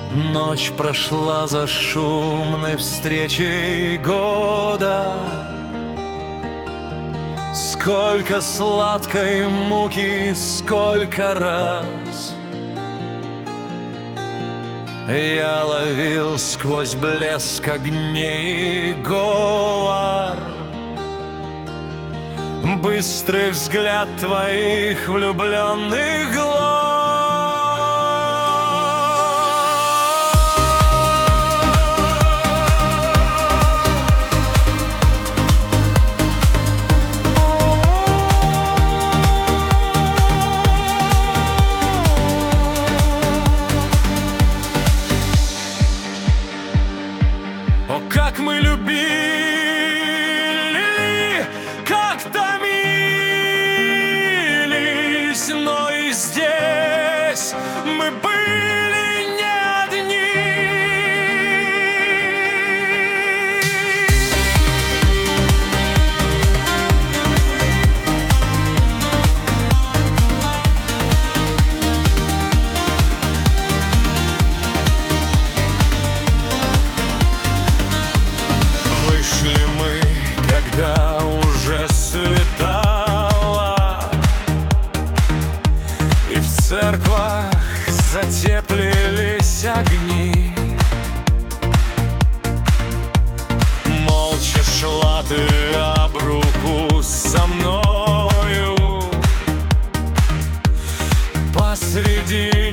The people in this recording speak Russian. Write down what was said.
Ночь прошла за шумной встречей года. Сколько сладкой муки, сколько раз я ловил сквозь блеск огней и говор. Быстрый взгляд твоих влюбленных глаз. О, как мы любили, как томились, но и здесь мы были не одни. Вышли мы, когда уже светало, и в церквах затеплились огни. Молча шла ты об руку со мною посреди